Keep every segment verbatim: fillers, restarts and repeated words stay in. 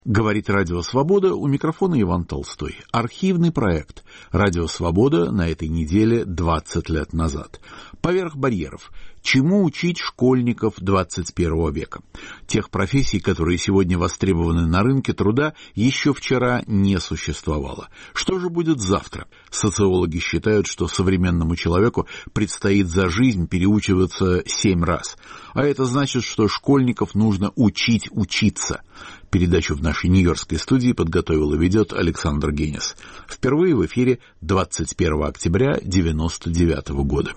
Говорит Радио Свобода, у микрофона Иван Толстой. Архивный проект Радио Свобода на этой неделе двадцать лет назад. Поверх барьеров. Чему учить школьников двадцать первого века? Тех профессий, которые сегодня востребованы на рынке труда, еще вчера не существовало. Что же будет завтра? Социологи считают, что современному человеку предстоит за жизнь переучиваться семь раз. А это значит, что школьников нужно учить учиться. Передачу в нашей нью-йоркской студии подготовил и ведет Александр Генис. Впервые в эфире двадцать первого октября девяносто девятого года.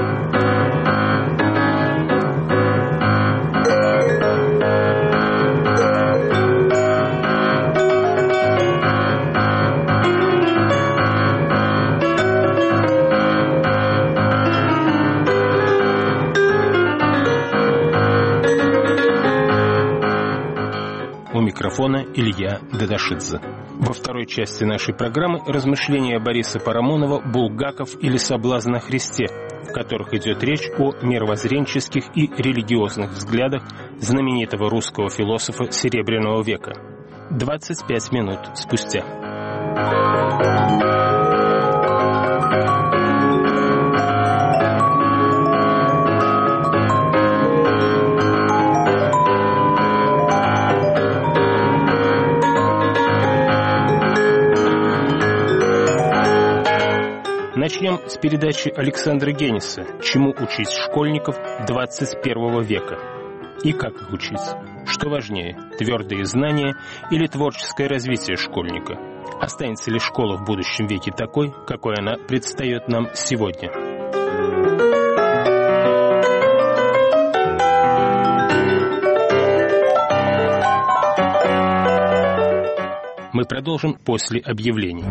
У микрофона Илья Дадашидзе. Во второй части нашей программы размышления Бориса Парамонова «Булгаков или соблазн на Христе», в которых идет речь о мировоззренческих и религиозных взглядах знаменитого русского философа Серебряного века. двадцать пять минут спустя. Начнем с передачи Александра Гениса «Чему учить школьников двадцать первого века?» И как их учить? Что важнее, твердые знания или творческое развитие школьника? Останется ли школа в будущем веке такой, какой она предстает нам сегодня? Мы продолжим после объявлений.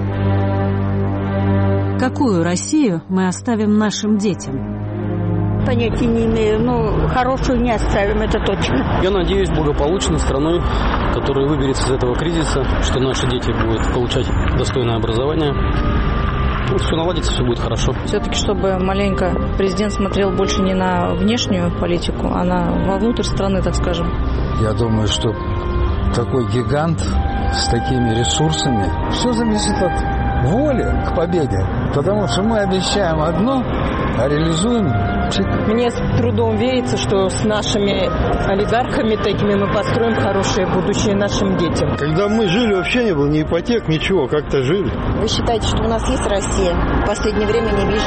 Какую Россию мы оставим нашим детям? Понятия не имею, но хорошую не оставим, это точно. Я надеюсь, благополучной страной, которая выберется из этого кризиса, что наши дети будут получать достойное образование. Вот все наладится, все будет хорошо. Все-таки, чтобы маленько президент смотрел больше не на внешнюю политику, а на вовнутрь страны, так скажем. Я думаю, что такой гигант с такими ресурсами, все зависит от воли к победе, потому что мы обещаем одно, а реализуем. Мне с трудом верится, что с нашими олигархами такими мы построим хорошее будущее нашим детям. Когда мы жили, вообще не было ни ипотек, ничего, как-то жили. Вы считаете, что у нас есть Россия? В последнее время не вижу.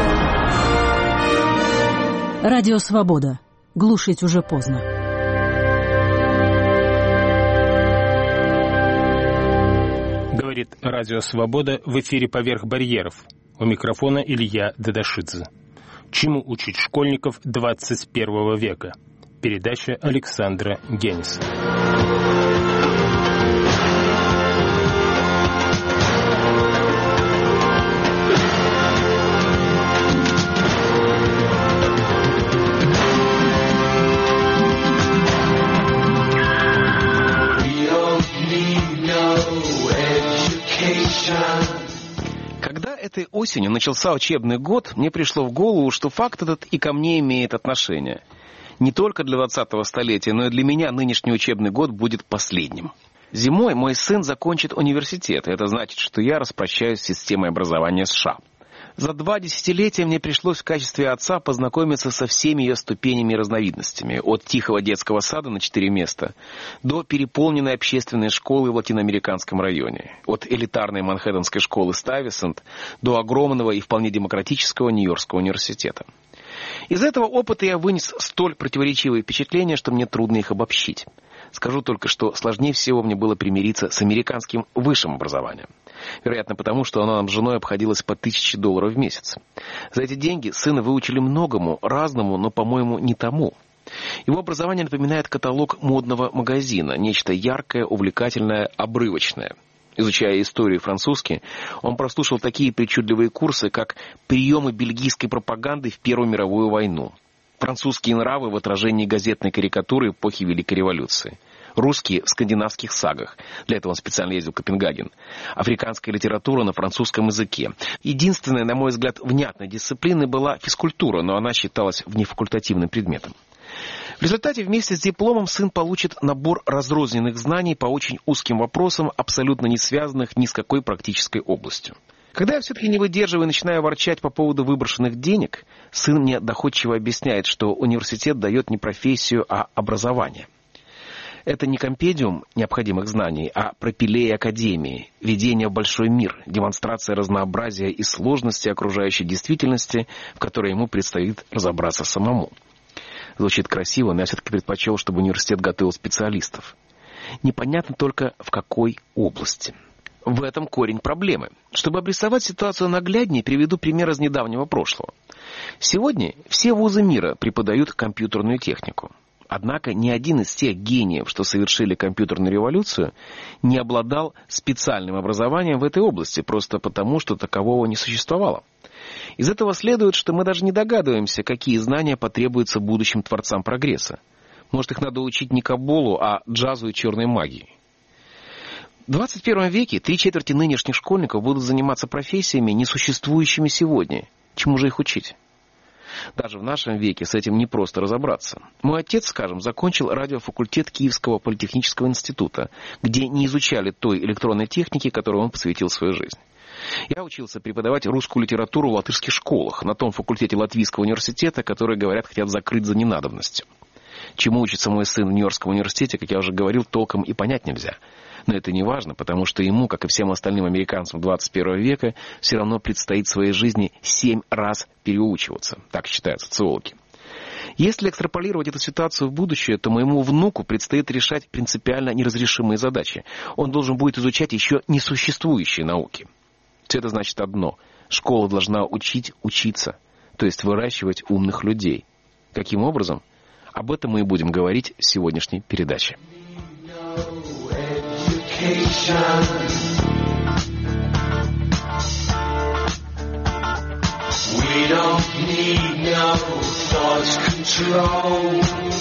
Радио Свобода. Глушить уже поздно. Говорит Радио Свобода, в эфире «Поверх барьеров». У микрофона Илья Дадашидзе. Чему учить школьников двадцать первого века? Передача Александра Гениса. Когда этой осенью начался учебный год, мне пришло в голову, что факт этот и ко мне имеет отношение. Не только для двадцатого столетия, но и для меня нынешний учебный год будет последним. Зимой мой сын закончит университет, и это значит, что я распрощаюсь с системой образования США. За два десятилетия мне пришлось в качестве отца познакомиться со всеми ее ступенями и разновидностями. От тихого детского сада на четыре места до переполненной общественной школы в латиноамериканском районе. От элитарной манхэттенской школы Стайвисент до огромного и вполне демократического Нью-Йоркского университета. Из этого опыта я вынес столь противоречивые впечатления, что мне трудно их обобщить. Скажу только, что сложнее всего мне было примириться с американским высшим образованием. Вероятно, потому что оно нам с женой обходилось по тысяче долларов в месяц. За эти деньги сына выучили многому, разному, но, по-моему, не тому. Его образование напоминает каталог модного магазина, нечто яркое, увлекательное, обрывочное. Изучая историю и французский, он прослушал такие причудливые курсы, как «Приемы бельгийской пропаганды в Первую мировую войну», «Французские нравы в отражении газетной карикатуры эпохи Великой революции», русские в скандинавских сагах. Для этого он специально ездил в Копенгаген. Африканская литература на французском языке. Единственной, на мой взгляд, внятной дисциплиной была физкультура, но она считалась внефакультативным предметом. В результате вместе с дипломом сын получит набор разрозненных знаний по очень узким вопросам, абсолютно не связанных ни с какой практической областью. Когда я все-таки не выдерживаю и начинаю ворчать по поводу выброшенных денег, сын мне доходчиво объясняет, что университет дает не профессию, а образование. Это не компендиум необходимых знаний, а пропилея академии, введение в большой мир, демонстрация разнообразия и сложности окружающей действительности, в которой ему предстоит разобраться самому. Звучит красиво, но я все-таки предпочел, чтобы университет готовил специалистов. Непонятно только, в какой области. В этом корень проблемы. Чтобы обрисовать ситуацию нагляднее, приведу пример из недавнего прошлого. Сегодня все вузы мира преподают компьютерную технику. Однако ни один из тех гениев, что совершили компьютерную революцию, не обладал специальным образованием в этой области, просто потому, что такового не существовало. Из этого следует, что мы даже не догадываемся, какие знания потребуются будущим творцам прогресса. Может, их надо учить не каббалу, а джазу и черной магии. В двадцать первом веке три четверти нынешних школьников будут заниматься профессиями, несуществующими сегодня. Чему же их учить? Даже в нашем веке с этим непросто разобраться. Мой отец, скажем, закончил радиофакультет Киевского политехнического института, где не изучали той электронной техники, которой он посвятил свою жизнь. Я учился преподавать русскую литературу в латышских школах, на том факультете Латвийского университета, который, говорят, хотят закрыть за ненадобностью. Чему учится мой сын в Нью-Йоркском университете, как я уже говорил, толком и понять нельзя. Но это не важно, потому что ему, как и всем остальным американцам двадцать первого века, все равно предстоит в своей жизни семь раз переучиваться. Так считают социологи. Если экстраполировать эту ситуацию в будущее, то моему внуку предстоит решать принципиально неразрешимые задачи. Он должен будет изучать еще несуществующие науки. Все это значит одно. Школа должна учить учиться, то есть выращивать умных людей. Каким образом? Об этом мы и будем говорить в сегодняшней передаче. We don't need no thought control.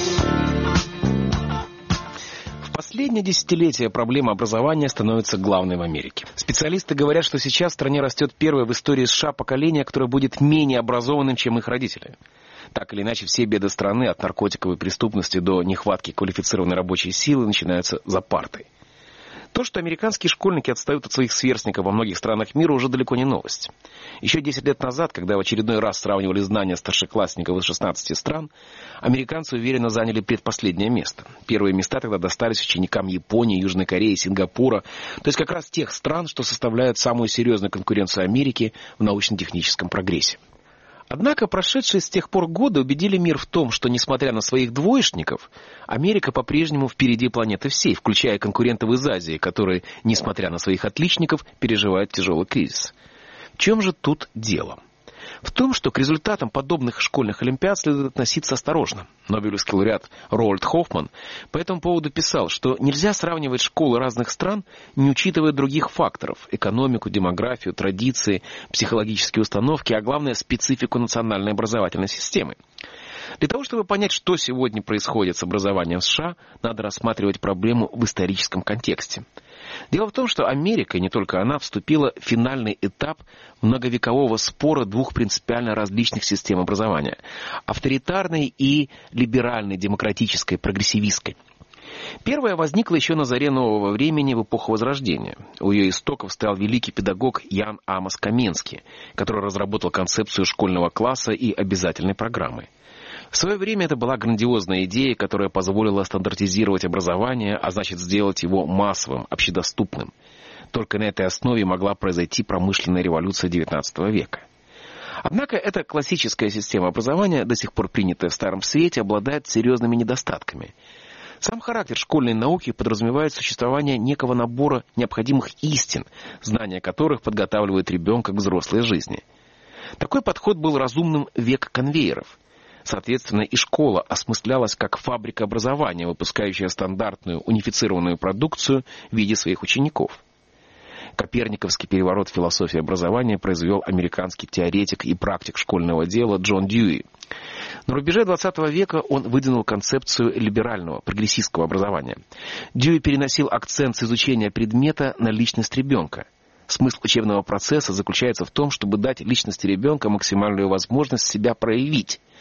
В последнее десятилетие проблема образования становится главной в Америке. Специалисты говорят, что сейчас в стране растет первое в истории США поколение, которое будет менее образованным, чем их родители. Так или иначе, все беды страны, от наркотиковой преступности до нехватки квалифицированной рабочей силы, начинаются за партой. То, что американские школьники отстают от своих сверстников во многих странах мира, уже далеко не новость. Еще десять лет назад, когда в очередной раз сравнивали знания старшеклассников из шестнадцати стран, американцы уверенно заняли предпоследнее место. Первые места тогда достались ученикам Японии, Южной Кореи, Сингапура, то есть как раз тех стран, что составляют самую серьезную конкуренцию Америки в научно-техническом прогрессе. Однако прошедшие с тех пор годы убедили мир в том, что, несмотря на своих двоечников, Америка по-прежнему впереди планеты всей, включая конкурентов из Азии, которые, несмотря на своих отличников, переживают тяжелый кризис. В чем же тут дело? В том, что к результатам подобных школьных олимпиад следует относиться осторожно. Нобелевский лауреат Роальд Хоффман по этому поводу писал, что нельзя сравнивать школы разных стран, не учитывая других факторов – экономику, демографию, традиции, психологические установки, а главное – специфику национальной образовательной системы. Для того, чтобы понять, что сегодня происходит с образованием в США, надо рассматривать проблему в историческом контексте. Дело в том, что Америка, и не только она, вступила в финальный этап многовекового спора двух принципиально различных систем образования – авторитарной и либеральной, демократической, прогрессивистской. Первая возникла еще на заре нового времени в эпоху Возрождения. У ее истоков стоял великий педагог Ян Амос Коменский, который разработал концепцию школьного класса и обязательной программы. В свое время это была грандиозная идея, которая позволила стандартизировать образование, а значит сделать его массовым, общедоступным. Только на этой основе могла произойти промышленная революция девятнадцатого века. Однако эта классическая система образования, до сих пор принятая в Старом Свете, обладает серьезными недостатками. Сам характер школьной науки подразумевает существование некого набора необходимых истин, знания которых подготавливают ребенка к взрослой жизни. Такой подход был разумным в век конвейеров. Соответственно, и школа осмыслялась как фабрика образования, выпускающая стандартную унифицированную продукцию в виде своих учеников. Коперниковский переворот в философии образования произвел американский теоретик и практик школьного дела Джон Дьюи. На рубеже двадцатого века он выдвинул концепцию либерального, прогрессистского образования. Дьюи переносил акцент с изучения предмета на личность ребенка. Смысл учебного процесса заключается в том, чтобы дать личности ребенка максимальную возможность себя проявить.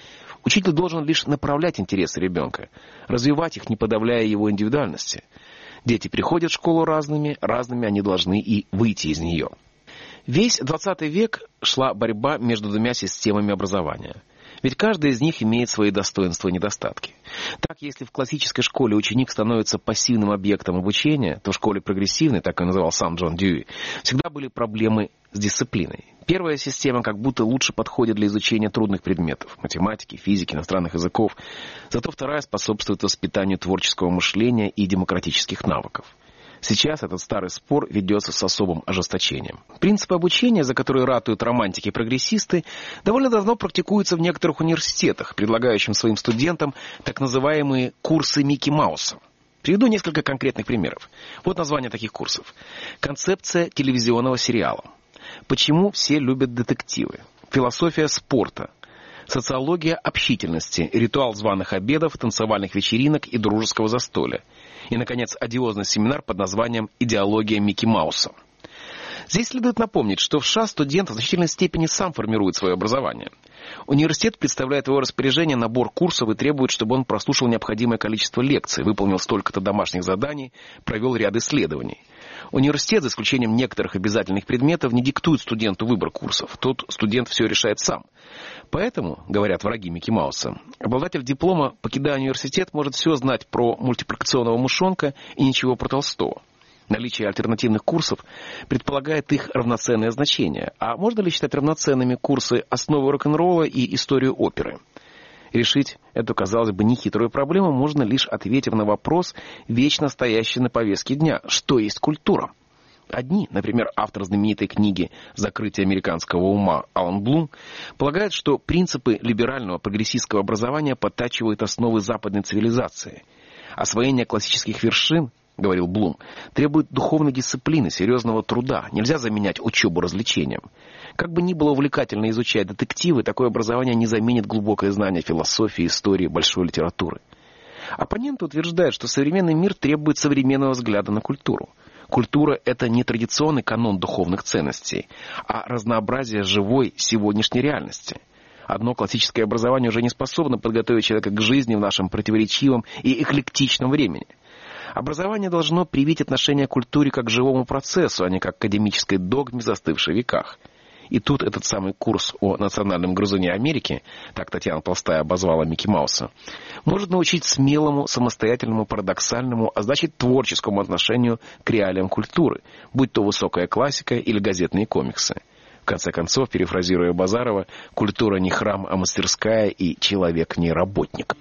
Учитель должен лишь направлять интересы ребенка, развивать их, не подавляя его индивидуальности. Дети приходят в школу разными, разными они должны и выйти из нее. Весь двадцатый век шла борьба между двумя системами образования. Ведь каждая из них имеет свои достоинства и недостатки. Так, если в классической школе ученик становится пассивным объектом обучения, то в школе прогрессивной, так и называл сам Джон Дьюи, всегда были проблемы с дисциплиной. Первая система как будто лучше подходит для изучения трудных предметов – математики, физики, иностранных языков. Зато вторая способствует воспитанию творческого мышления и демократических навыков. Сейчас этот старый спор ведется с особым ожесточением. Принципы обучения, за которые ратуют романтики и прогрессисты, довольно давно практикуются в некоторых университетах, предлагающим своим студентам так называемые курсы Микки Мауса. Приведу несколько конкретных примеров. Вот название таких курсов. Концепция телевизионного сериала. Почему все любят детективы? Философия спорта. Социология общительности, ритуал званых обедов, танцевальных вечеринок и дружеского застолья. И, наконец, одиозный семинар под названием «Идеология Микки Мауса». Здесь следует напомнить, что в США студент в значительной степени сам формирует свое образование. Университет представляет в его распоряжение набор курсов и требует, чтобы он прослушал необходимое количество лекций, выполнил столько-то домашних заданий, провел ряд исследований. Университет, за исключением некоторых обязательных предметов, не диктует студенту выбор курсов. Тут студент все решает сам. Поэтому, говорят враги Микки Мауса, обладатель диплома, покидая университет, может все знать про мультипликационного мышонка и ничего про Толстого. Наличие альтернативных курсов предполагает их равноценное значение. А можно ли считать равноценными курсы «Основы рок-н-ролла» и «Историю оперы»? Решить эту, казалось бы, нехитрую проблему можно лишь ответив на вопрос, вечно стоящий на повестке дня: что есть культура? Одни, например, автор знаменитой книги «Закрытие американского ума» Алан Блум, полагают, что принципы либерального прогрессистского образования подтачивают основы западной цивилизации. Освоение классических вершин, говорил Блум, требует духовной дисциплины, серьезного труда. Нельзя заменять учебу развлечением. Как бы ни было увлекательно изучать детективы, такое образование не заменит глубокое знание философии, истории, большой литературы. Оппоненты утверждают, что современный мир требует современного взгляда на культуру. Культура – это не традиционный канон духовных ценностей, а разнообразие живой сегодняшней реальности. Одно классическое образование уже не способно подготовить человека к жизни в нашем противоречивом и эклектичном времени. Образование должно привить отношение к культуре как к живому процессу, а не как к академической догме, застывшей в веках. И тут этот самый курс о национальном грызуне Америки, так Татьяна Толстая обозвала Микки Мауса, может научить смелому, самостоятельному, парадоксальному, а значит творческому отношению к реалиям культуры, будь то высокая классика или газетные комиксы. В конце концов, перефразируя Базарова, культура не храм, а мастерская, и человек не работник.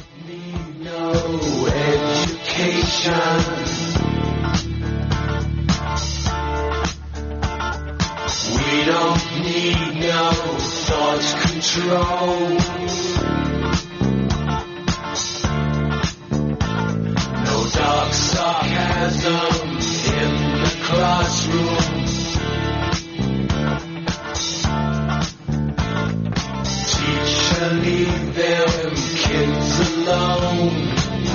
We don't need no thought control. No dark sarcasm in the classroom. Teacher, leave them kids alone.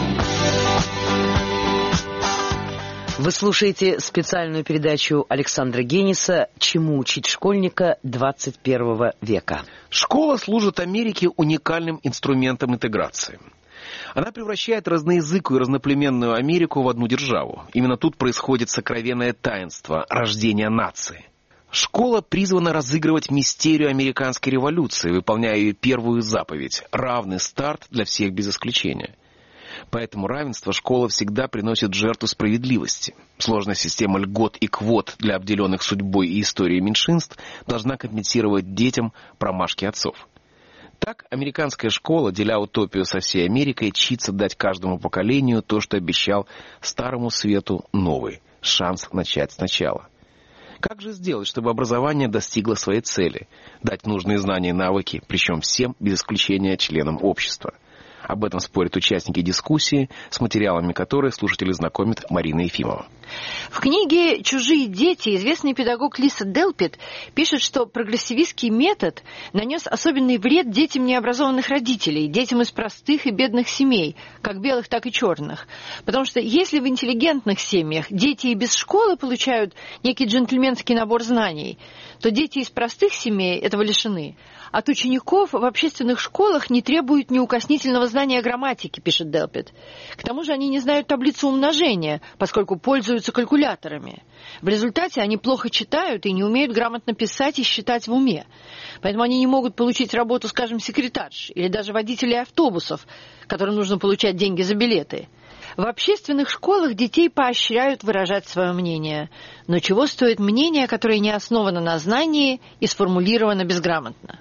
Вы слушаете специальную передачу Александра Гениса «Чему учить школьника двадцать первого века». Школа служит Америке уникальным инструментом интеграции. Она превращает разноязыкую и разноплеменную Америку в одну державу. Именно тут происходит сокровенное таинство рождения нации. Школа призвана разыгрывать мистерию американской революции, выполняя ее первую заповедь – равный старт для всех без исключения. Поэтому равенство школа всегда приносит жертву справедливости. Сложная система льгот и квот для обделенных судьбой и историей меньшинств должна компенсировать детям промашки отцов. Так, американская школа, деля утопию со всей Америкой, чится дать каждому поколению то, что обещал старому свету новый – шанс начать сначала. Как же сделать, чтобы образование достигло своей цели – дать нужные знания и навыки, причем всем, без исключения членам общества? Об этом спорят участники дискуссии, с материалами которой слушатели знакомит Марина Ефимова. В книге «Чужие дети» известный педагог Лиса Делпит пишет, что прогрессивистский метод нанес особенный вред детям необразованных родителей, детям из простых и бедных семей, как белых, так и черных. Потому что если в интеллигентных семьях дети и без школы получают некий джентльменский набор знаний, то дети из простых семей этого лишены. От учеников в общественных школах не требуют неукоснительного знания грамматики, пишет Делпит. К тому же они не знают таблицу умножения, поскольку пользуются калькуляторами. В результате они плохо читают и не умеют грамотно писать и считать в уме. Поэтому они не могут получить работу, скажем, секретарш или даже водителей автобусов, которым нужно получать деньги за билеты. В общественных школах детей поощряют выражать свое мнение. Но чего стоит мнение, которое не основано на знании и сформулировано безграмотно?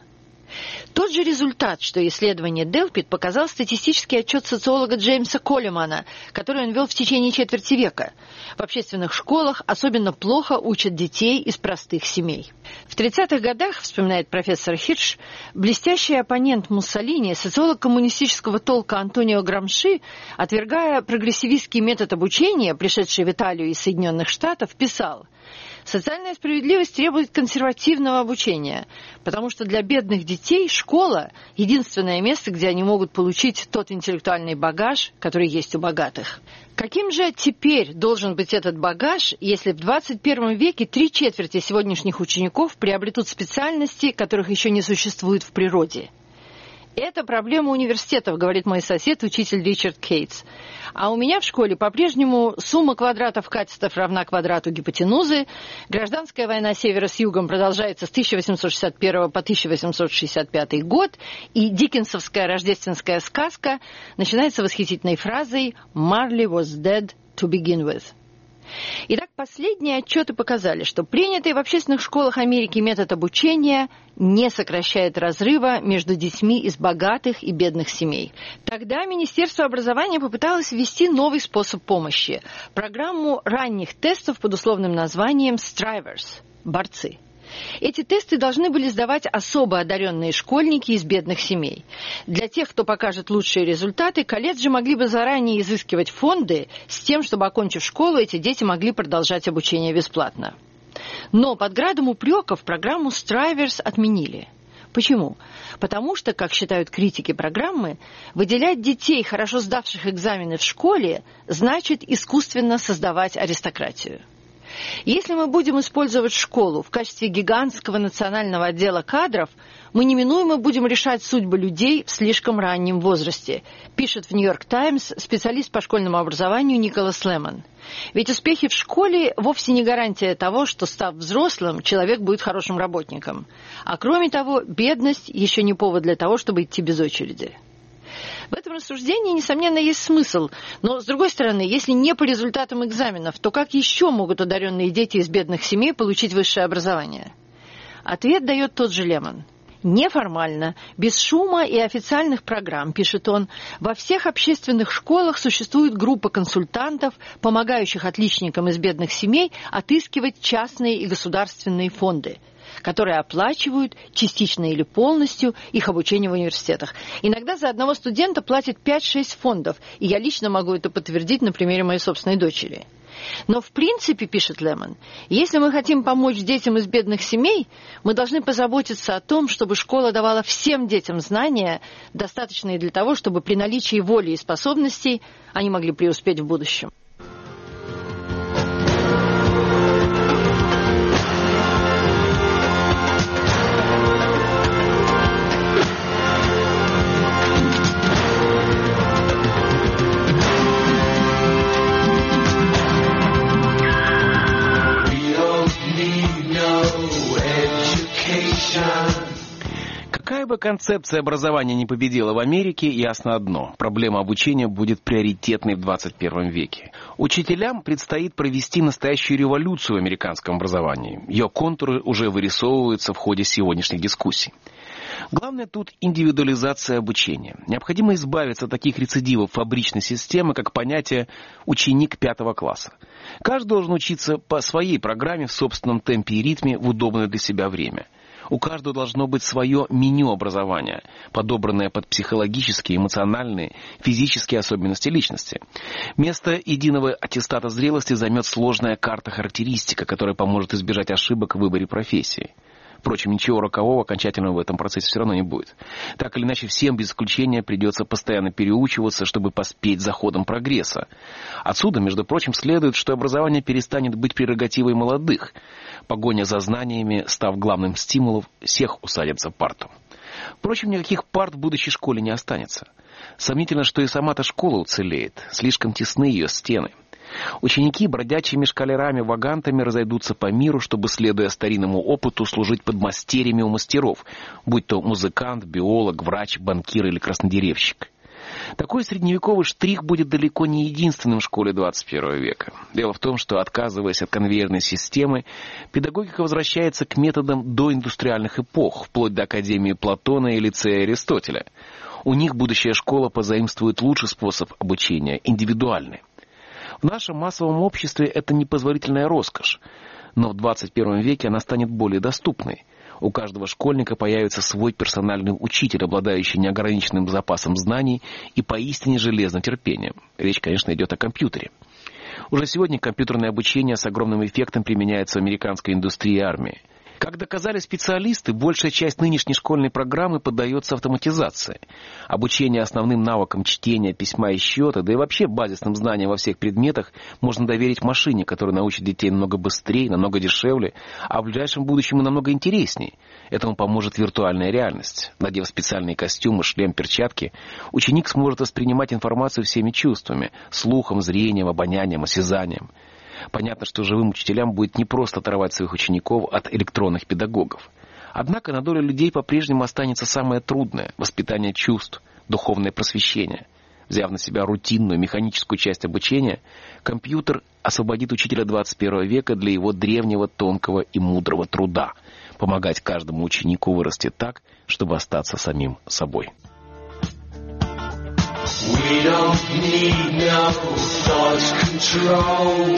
Тот же результат, что исследование Делпит, показал статистический отчет социолога Джеймса Коллимана, который он вел в течение четверти века. В общественных школах особенно плохо учат детей из простых семей. В тридцатых годах, вспоминает профессор Хирш, блестящий оппонент Муссолини, социолог коммунистического толка Антонио Грамши, отвергая прогрессивистский метод обучения, пришедший в Италию из Соединенных Штатов, писал: «Социальная справедливость требует консервативного обучения, потому что для бедных детей школа – единственное место, где они могут получить тот интеллектуальный багаж, который есть у богатых». Каким же теперь должен быть этот багаж, если в двадцать первом веке три четверти сегодняшних учеников приобретут специальности, которых еще не существует в природе? Это проблема университетов, говорит мой сосед, учитель Ричард Кейтс. А у меня в школе по-прежнему сумма квадратов катетов равна квадрату гипотенузы. Гражданская война севера с югом продолжается с тысяча восемьсот шестьдесят первого по тысяча восемьсот шестьдесят пятый год. И диккенсовская рождественская сказка начинается восхитительной фразой «Marley was dead to begin with». Итак, последние отчеты показали, что принятый в общественных школах Америки метод обучения не сокращает разрыва между детьми из богатых и бедных семей. Тогда Министерство образования попыталось ввести новый способ помощи – программу ранних тестов под условным названием «Strivers» – «борцы». Эти тесты должны были сдавать особо одаренные школьники из бедных семей. Для тех, кто покажет лучшие результаты, колледжи могли бы заранее изыскивать фонды с тем, чтобы, окончив школу, эти дети могли продолжать обучение бесплатно. Но под градом упреков программу Strivers отменили. Почему? Потому что, как считают критики программы, выделять детей, хорошо сдавших экзамены в школе, значит искусственно создавать аристократию. Если мы будем использовать школу в качестве гигантского национального отдела кадров, мы неминуемо будем решать судьбы людей в слишком раннем возрасте, пишет в «Нью-Йорк Таймс» специалист по школьному образованию Николас Лемон. Ведь успехи в школе вовсе не гарантия того, что, став взрослым, человек будет хорошим работником. А кроме того, бедность еще не повод для того, чтобы идти без очереди. В этом рассуждении, несомненно, есть смысл. Но, с другой стороны, если не по результатам экзаменов, то как еще могут одаренные дети из бедных семей получить высшее образование? Ответ дает тот же Лемон. Неформально, без шума и официальных программ, пишет он, во всех общественных школах существует группа консультантов, помогающих отличникам из бедных семей отыскивать частные и государственные фонды, которые оплачивают частично или полностью их обучение в университетах. Иногда за одного студента платят пять-шесть фондов, и я лично могу это подтвердить на примере моей собственной дочери. Но в принципе, пишет Лемон, если мы хотим помочь детям из бедных семей, мы должны позаботиться о том, чтобы школа давала всем детям знания, достаточные для того, чтобы при наличии воли и способностей они могли преуспеть в будущем. Какая бы концепция образования ни победила в Америке, ясно одно – проблема обучения будет приоритетной в двадцать первом веке. Учителям предстоит провести настоящую революцию в американском образовании. Ее контуры уже вырисовываются в ходе сегодняшних дискуссий. Главное тут индивидуализация обучения. Необходимо избавиться от таких рецидивов фабричной системы, как понятие «ученик пятого класса». Каждый должен учиться по своей программе в собственном темпе и ритме в удобное для себя время. У каждого должно быть свое меню образования, подобранное под психологические, эмоциональные, физические особенности личности. Место единого аттестата зрелости займет сложная карта-характеристика, которая поможет избежать ошибок в выборе профессии. Впрочем, ничего рокового окончательного в этом процессе все равно не будет. Так или иначе, всем без исключения придется постоянно переучиваться, чтобы поспеть за ходом прогресса. Отсюда, между прочим, следует, что образование перестанет быть прерогативой молодых. Погоня за знаниями, став главным стимулом, всех усадит за парту. Впрочем, никаких парт в будущей школе не останется. Сомнительно, что и сама-то школа уцелеет. Слишком тесны ее стены. Ученики бродячими шкалерами-вагантами разойдутся по миру, чтобы, следуя старинному опыту, служить подмастерьями у мастеров, будь то музыкант, биолог, врач, банкир или краснодеревщик. Такой средневековый штрих будет далеко не единственным в школе двадцать первого века. Дело в том, что, отказываясь от конвейерной системы, педагогика возвращается к методам доиндустриальных эпох, вплоть до Академии Платона и лицея Аристотеля. У них будущая школа позаимствует лучший способ обучения – индивидуальный. В нашем массовом обществе это непозволительная роскошь, но в двадцать первом веке она станет более доступной. У каждого школьника появится свой персональный учитель, обладающий неограниченным запасом знаний и поистине железным терпением. Речь, конечно, идет о компьютере. Уже сегодня компьютерное обучение с огромным эффектом применяется в американской индустрии и армии. Как доказали специалисты, большая часть нынешней школьной программы поддается автоматизации. Обучение основным навыкам чтения, письма и счета, да и вообще базисным знаниям во всех предметах можно доверить машине, которая научит детей намного быстрее, намного дешевле, а в ближайшем будущем и намного интересней. Этому поможет виртуальная реальность. Надев специальные костюмы, шлем, перчатки, ученик сможет воспринимать информацию всеми чувствами – слухом, зрением, обонянием, осязанием. Понятно, что живым учителям будет непросто оторвать своих учеников от электронных педагогов. Однако на долю людей по-прежнему останется самое трудное – воспитание чувств, духовное просвещение. Взяв на себя рутинную механическую часть обучения, компьютер освободит учителя двадцать первого века для его древнего, тонкого и мудрого труда – помогать каждому ученику вырасти так, чтобы остаться самим собой. We don't need no thought control.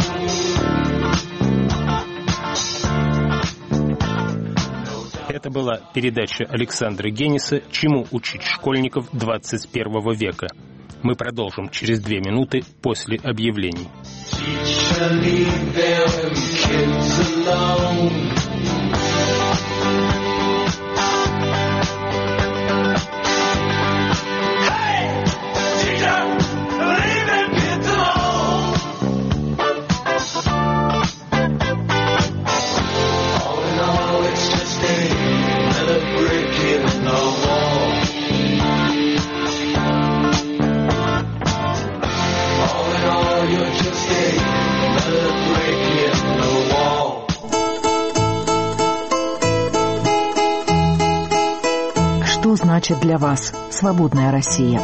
Это была передача Александра Гениса «Чему учить школьников двадцать первого века». Мы продолжим через две минуты после объявлений. Что значит для вас свободная Россия?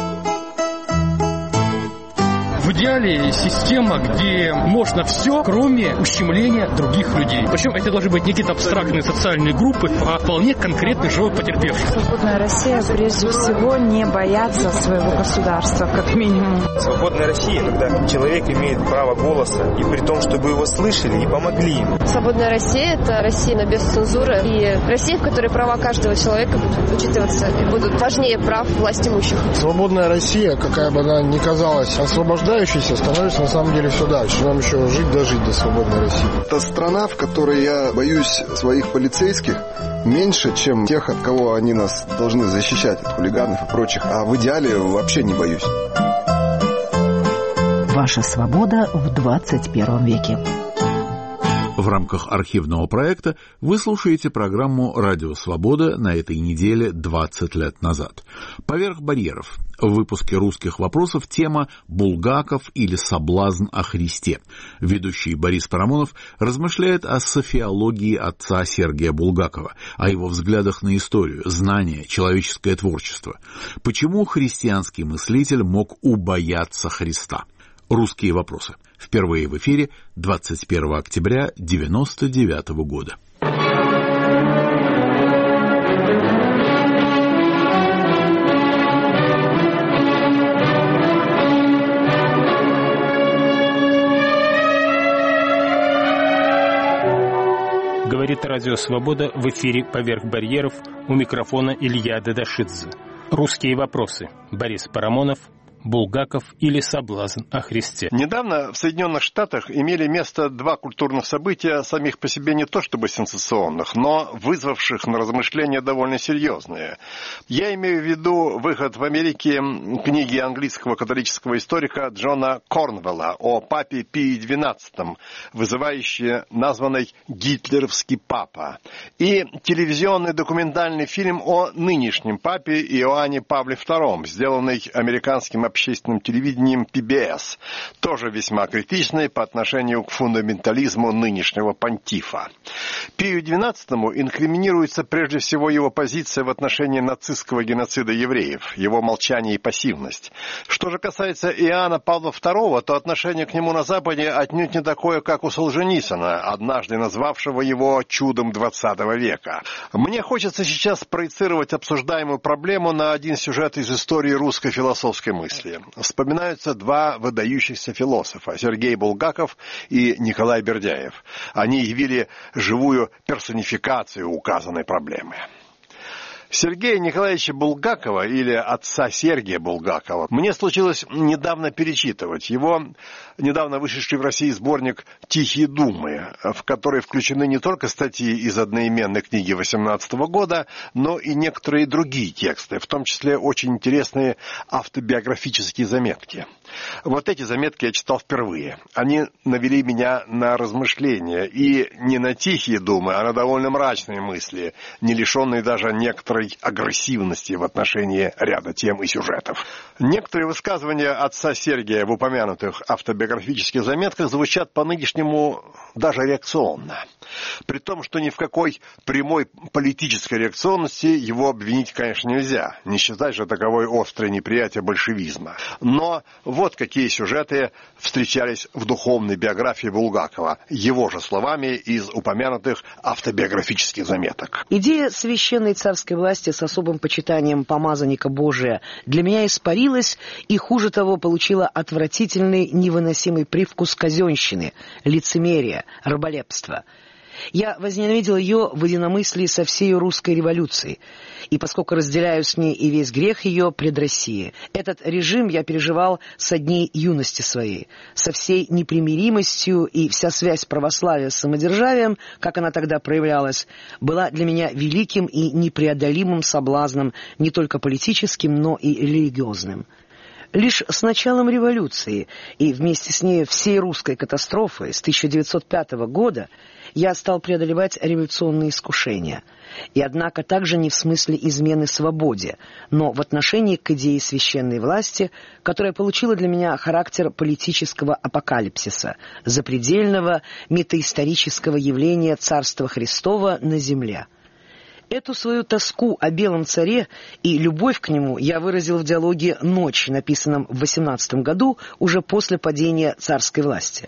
В идеале система, где можно все, кроме ущемления других людей. Причем это должны быть не какие-то абстрактные социальные группы, а вполне конкретный живой потерпевший. Свободная Россия прежде всего не бояться своего государства, как минимум. Свободная Россия, когда человек имеет право голоса, и при том, чтобы его слышали и помогли ему. Свободная Россия – это Россия без цензуры, и Россия, в которой права каждого человека будут учитываться и будут важнее прав власть имущих. Свободная Россия, какая бы она ни казалась освобождающейся, становится на самом деле все дальше. Нам еще жить дожить до свободной России. Это страна, в которой я боюсь своих полицейских меньше, чем тех, от кого они нас должны защищать, от хулиганов и прочих. А в идеале вообще не боюсь. Ваша свобода в двадцать первом веке. В рамках архивного проекта вы слушаете программу «Радио Свобода» на этой неделе двадцать лет назад. «Поверх барьеров». В выпуске «Русских вопросов» тема «Булгаков или соблазн о Христе». Ведущий Борис Парамонов размышляет о софиологии отца Сергия Булгакова, о его взглядах на историю, знания, человеческое творчество. Почему христианский мыслитель мог убояться Христа? «Русские вопросы». Впервые в эфире двадцать первого октября девяносто девятого года. Говорит Радио Свобода в эфире «Поверх барьеров», у микрофона Илья Дедашидзе. Русские вопросы. Борис Парамонов, Булгаков или «Соблазн о Христе». Недавно в Соединенных Штатах имели место два культурных события, самих по себе не то чтобы сенсационных, но вызвавших на размышления довольно серьезные. Я имею в виду выход в Америке книги английского католического историка Джона Корнвелла о папе Пии двенадцатом, вызывающей названный «Гитлеровский папа», и телевизионный документальный фильм о нынешнем папе Иоанне Павле втором, сделанный американским общественным телевидением пи би эс, тоже весьма критичный по отношению к фундаментализму нынешнего понтифа. Пию двенадцатому инкриминируется прежде всего его позиция в отношении нацистского геноцида евреев, его молчание и пассивность. Что же касается Иоанна Павла второго, то отношение к нему на Западе отнюдь не такое, как у Солженицына, однажды назвавшего его чудом двадцатого века. Мне хочется сейчас проецировать обсуждаемую проблему на один сюжет из истории русской философской мысли. Вспоминаются два выдающихся философа, Сергей Булгаков и Николай Бердяев. Они явили живую персонификацию указанной проблемы. Сергея Николаевича Булгакова, или отца Сергия Булгакова, мне случилось недавно перечитывать. Его недавно вышедший в России сборник «Тихие думы», в который включены не только статьи из одноименной книги восемнадцатого года, но и некоторые другие тексты, в том числе очень интересные автобиографические заметки. Вот эти заметки я читал впервые. Они навели меня на размышления, и не на тихие думы, а на довольно мрачные мысли, не лишенные даже некоторой агрессивности в отношении ряда тем и сюжетов. Некоторые высказывания отца Сергия в упомянутых автобиографических заметках звучат по-нынешнему даже реакционно. При том, что ни в какой прямой политической реакционности его обвинить, конечно, нельзя. Не считать же таковой острое неприятие большевизма. Но вот какие сюжеты встречались в духовной биографии Булгакова, его же словами из упомянутых автобиографических заметок. Идея священной царской власти с особым почитанием помазанника Божия для меня испарилась и, хуже того, получила отвратительный, невыносимый привкус казенщины, лицемерия, раболепства. Я возненавидел ее в единомыслии со всей русской революцией, и поскольку разделяю с ней и весь грех ее пред Россией, этот режим я переживал со дней юности своей, со всей непримиримостью, и вся связь православия с самодержавием, как она тогда проявлялась, была для меня великим и непреодолимым соблазном не только политическим, но и религиозным. Лишь с началом революции и вместе с ней всей русской катастрофы с тысяча девятьсот пятого года я стал преодолевать революционные искушения. И однако также не в смысле измены свободе, но в отношении к идее священной власти, которая получила для меня характер политического апокалипсиса, запредельного метаисторического явления Царства Христова на земле. Эту свою тоску о белом царе и любовь к нему я выразил в диалоге «Ночь», написанном в восемнадцатом году, уже после падения царской власти.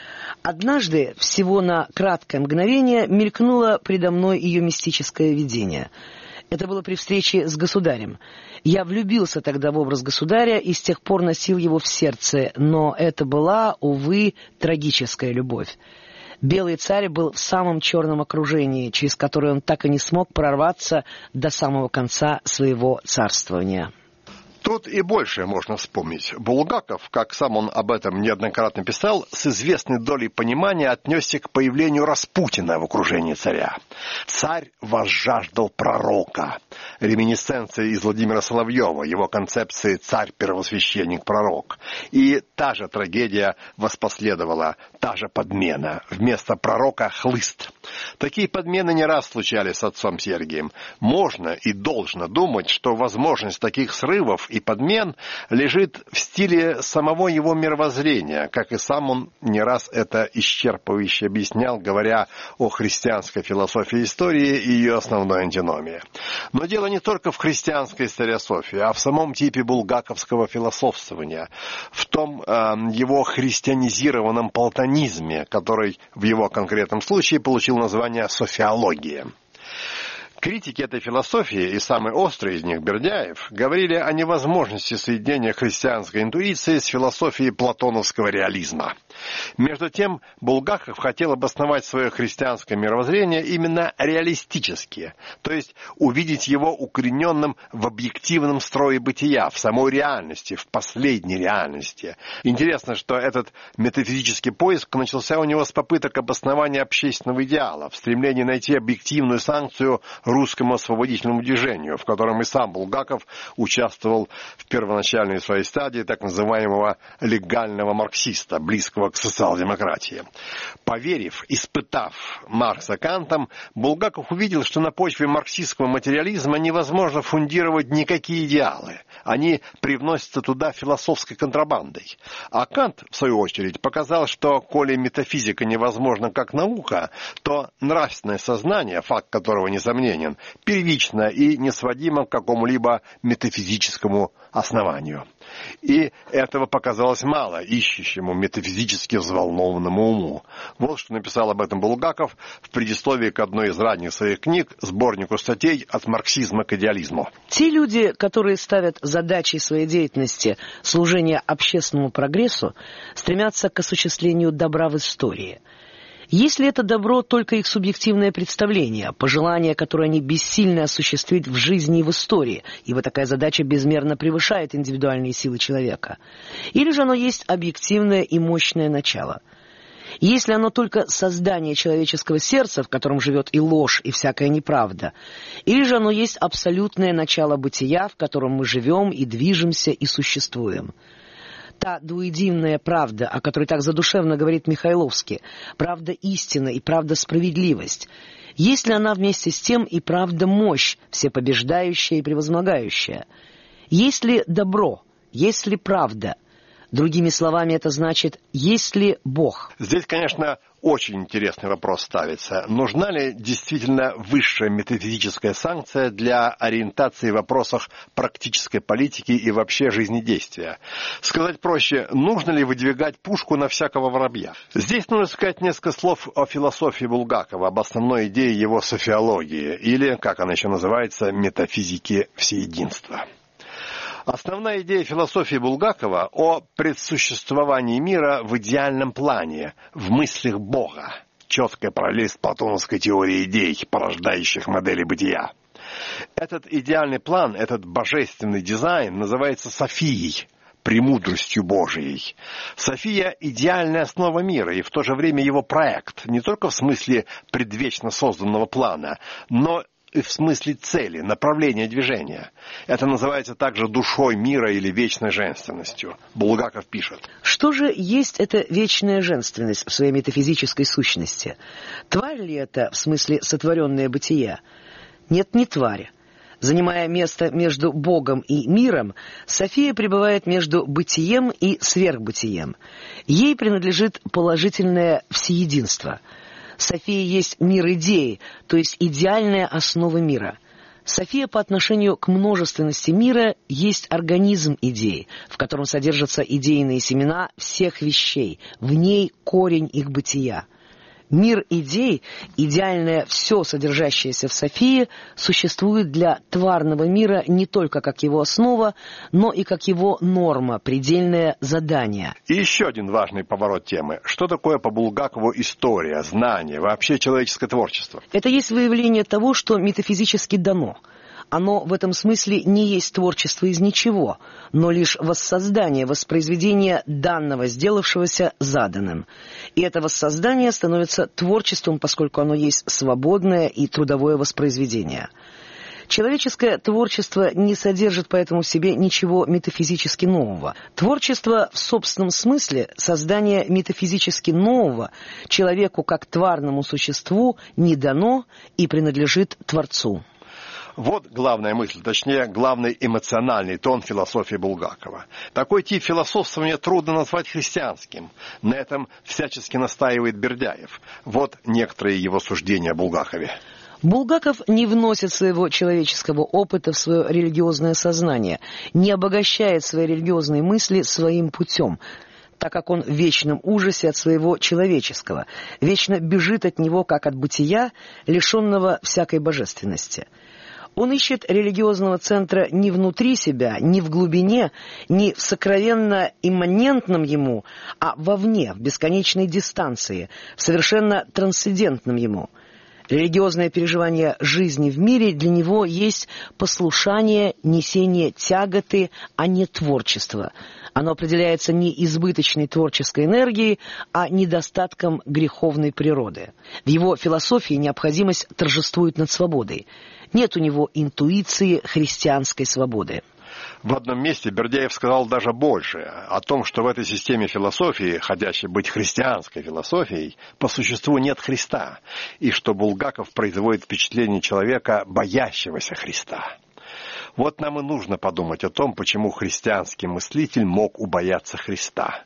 Однажды, всего на краткое мгновение, мелькнуло предо мной ее мистическое видение. Это было при встрече с государем. Я влюбился тогда в образ государя и с тех пор носил его в сердце, но это была, увы, трагическая любовь. Белый царь был в самом черном окружении, через которое он так и не смог прорваться до самого конца своего царствования. Тут и больше можно вспомнить. Булгаков, как сам он об этом неоднократно писал, с известной долей понимания отнесся к появлению Распутина в окружении царя. «Царь возжаждал пророка». Реминисценция из Владимира Соловьева, его концепции «царь-первосвященник-пророк». И та же трагедия воспоследовала, та же подмена. Вместо пророка — хлыст. Такие подмены не раз случались с отцом Сергием. Можно и должно думать, что возможность таких срывов и подмен лежит в стиле самого его мировоззрения, как и сам он не раз это исчерпывающе объяснял, говоря о христианской философии истории и ее основной антиномии. Но дело не только в христианской историософии, а в самом типе булгаковского философствования, в том э, его христианизированном платонизме, который в его конкретном случае получил название «софиология». Критики этой философии, и самый острый из них, Бердяев, говорили о невозможности соединения христианской интуиции с философией платоновского реализма. Между тем, Булгаков хотел обосновать свое христианское мировоззрение именно реалистически, то есть увидеть его укорененным в объективном строе бытия, в самой реальности, в последней реальности. Интересно, что этот метафизический поиск начался у него с попыток обоснования общественного идеала, в стремлении найти объективную санкцию русскому освободительному движению, в котором и сам Булгаков участвовал в первоначальной своей стадии так называемого легального марксиста, близкого к социал-демократии. Поверив, испытав Маркса Кантом, Булгаков увидел, что на почве марксистского материализма невозможно фундировать никакие идеалы. Они привносятся туда философской контрабандой. А Кант, в свою очередь, показал, что, коли метафизика невозможна как наука, то нравственное сознание, факт которого несомненен, первично и несводимо к какому-либо метафизическому основанию. И этого показалось мало ищущему метафизически взволнованному уму. Вот что написал об этом Булгаков в предисловии к одной из ранних своих книг, сборнику статей «От марксизма к идеализму». Те люди, которые ставят задачей своей деятельности служение общественному прогрессу, стремятся к осуществлению добра в истории. Если это добро только их субъективное представление, пожелание, которое они бессильны осуществить в жизни и в истории, ибо такая задача безмерно превышает индивидуальные силы человека, или же оно есть объективное и мощное начало. Если оно только создание человеческого сердца, в котором живет и ложь, и всякая неправда, или же оно есть абсолютное начало бытия, в котором мы живем и движемся и существуем. Та двуединая правда, о которой так задушевно говорит Михайловский, правда истина и правда справедливость, есть ли она вместе с тем и правда мощь, всепобеждающая и превозмогающая? Есть ли добро? Есть ли правда? Другими словами, это значит, есть ли Бог? Здесь, конечно, очень интересный вопрос ставится. Нужна ли действительно высшая метафизическая санкция для ориентации в вопросах практической политики и вообще жизнедействия? Сказать проще, нужно ли выдвигать пушку на всякого воробья? Здесь нужно сказать несколько слов о философии Булгакова, об основной идее его софиологии, или, как она еще называется, метафизики всеединства. Основная идея философии Булгакова о предсуществовании мира в идеальном плане, в мыслях Бога. Четкая параллель с платоновской теорией идей, порождающих модели бытия. Этот идеальный план, этот божественный дизайн называется Софией, премудростью Божией. София – идеальная основа мира и в то же время его проект, не только в смысле предвечно созданного плана, но и в смысле цели, направления движения. Это называется также душой мира или вечной женственностью. Булгаков пишет. Что же есть эта вечная женственность в своей метафизической сущности? Тварь ли это в смысле сотворенное бытие? Нет, не тварь. Занимая место между Богом и миром, София пребывает между бытием и сверхбытием. Ей принадлежит положительное всеединство. София есть мир идеи, то есть идеальная основа мира. София по отношению к множественности мира есть организм идей, в котором содержатся идейные семена всех вещей, в ней корень их бытия. Мир идей, идеальное все, содержащееся в Софии, существует для тварного мира не только как его основа, но и как его норма, предельное задание. И еще один важный поворот темы. Что такое по Булгакову история, знание, вообще человеческое творчество? Это есть выявление того, что метафизически дано. Оно в этом смысле не есть творчество из ничего, но лишь воссоздание, воспроизведение данного, сделавшегося заданным. И это воссоздание становится творчеством, поскольку оно есть свободное и трудовое воспроизведение. Человеческое творчество не содержит поэтому в себе ничего метафизически нового. Творчество в собственном смысле, создание метафизически нового, человеку как тварному существу не дано и принадлежит Творцу. Вот главная мысль, точнее, главный эмоциональный тон философии Булгакова. Такой тип философствования трудно назвать христианским. На этом всячески настаивает Бердяев. Вот некоторые его суждения о Булгакове. Булгаков не вносит своего человеческого опыта в свое религиозное сознание, не обогащает свои религиозные мысли своим путем. так как он в вечном ужасе от своего человеческого, вечно бежит от него, как от бытия, лишенного всякой божественности. Он ищет религиозного центра не внутри себя, не в глубине, не в сокровенно имманентном ему, а вовне, в бесконечной дистанции, в совершенно трансцендентном ему. Религиозное переживание жизни в мире для него есть послушание, несение тяготы, а не творчество. Оно определяется не избыточной творческой энергией, а недостатком греховной природы. В его философии необходимость торжествует над свободой. Нет у него интуиции христианской свободы. В одном месте Бердяев сказал даже больше о том, что в этой системе философии, хотящей быть христианской философией, по существу нет Христа, и что Булгаков производит впечатление человека, боящегося Христа. Вот нам и нужно подумать о том, почему христианский мыслитель мог убояться Христа.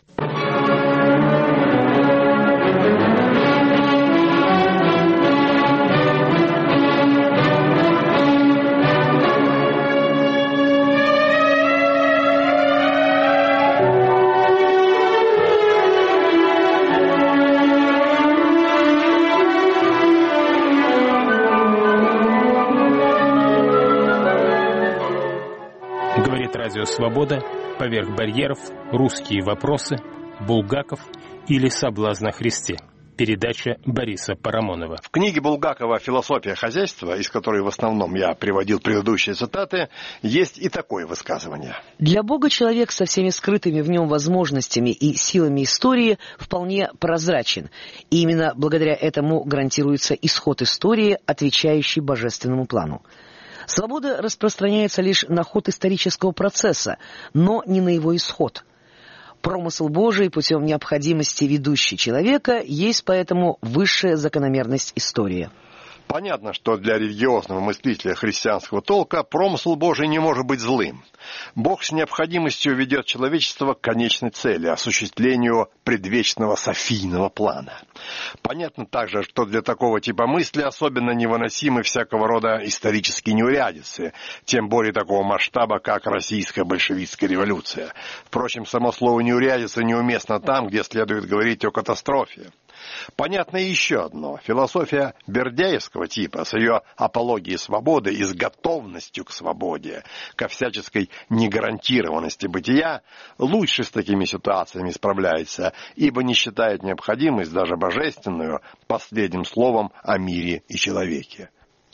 Радио «Свобода», «Поверх барьеров», «Русские вопросы», «Булгаков» или «Соблазн о Христе». Передача Бориса Парамонова. В книге Булгакова «Философия хозяйства», из которой в основном я приводил предыдущие цитаты, есть и такое высказывание. Для Бога человек со всеми скрытыми в нем возможностями и силами истории вполне прозрачен. И именно благодаря этому гарантируется исход истории, отвечающий божественному плану. Свобода распространяется лишь на ход исторического процесса, но не на его исход. Промысел Божий, путем необходимости ведущий человека, есть поэтому высшая закономерность истории. Понятно, что для религиозного мыслителя христианского толка промысел Божий не может быть злым. Бог с необходимостью ведет человечество к конечной цели, осуществлению предвечного софийного плана. Понятно также, что для такого типа мысли особенно невыносимы всякого рода исторические неурядицы, тем более такого масштаба, как российская большевистская революция. Впрочем, само слово «неурядица» неуместно там, где следует говорить о катастрофе. Понятно и еще одно. Философия бердяевского типа с ее апологией свободы и с готовностью к свободе, ко всяческой негарантированности бытия, лучше с такими ситуациями справляется, ибо не считает необходимость, даже божественную, последним словом о мире и человеке.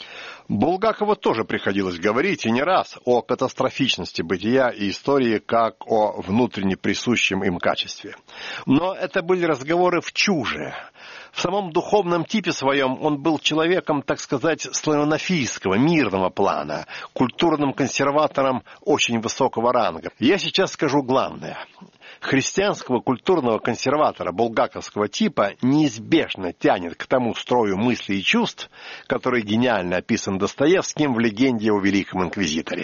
Булгакову тоже приходилось говорить, и не раз, о катастрофичности бытия и истории как о внутренне присущем им качестве. Но это были разговоры в чуже. В самом духовном типе своем он был человеком, так сказать, славянофильского, мирного плана, культурным консерватором очень высокого ранга. Я сейчас скажу главное. Христианского культурного консерватора булгаковского типа неизбежно тянет к тому строю мыслей и чувств, который гениально описан Достоевским в «Легенде о Великом Инквизиторе».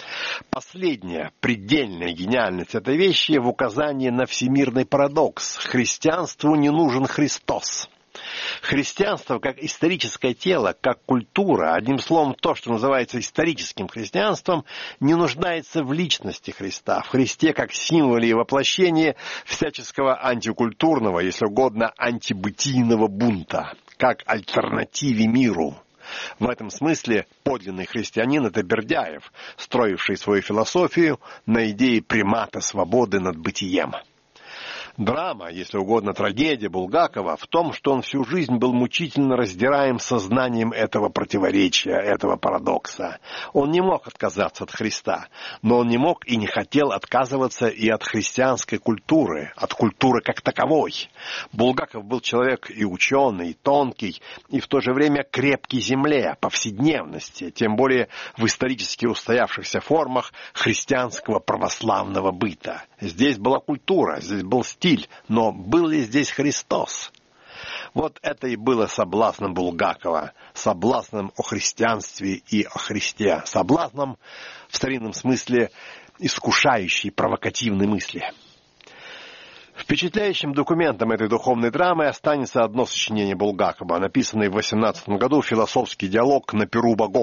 Последняя, предельная гениальность этой вещи в указании на всемирный парадокс. Христианству не нужен Христос. Христианство как историческое тело, как культура, одним словом, то, что называется историческим христианством, не нуждается в личности Христа, в Христе как символе и воплощении всяческого антикультурного, если угодно, антибытийного бунта, как альтернативе миру. В этом смысле подлинный христианин – это Бердяев, строивший свою философию на идее примата свободы над бытием. Драма, если угодно трагедия Булгакова, в том, что он всю жизнь был мучительно раздираем сознанием этого противоречия, этого парадокса. Он не мог отказаться от Христа, но он не мог и не хотел отказываться и от христианской культуры, от культуры как таковой. Булгаков был человек и ученый, и тонкий, и в то же время крепкий земле, повседневности, тем более в исторически устоявшихся формах христианского православного быта. Здесь была культура, здесь был стиль, но был ли здесь Христос? Вот это и было соблазном Булгакова, соблазном о христианстве и о Христе, соблазном в старинном смысле искушающей, провокативной мысли. Впечатляющим документом этой духовной драмы останется одно сочинение Булгакова, написанное в восемнадцатом году «Философский диалог на перу богов».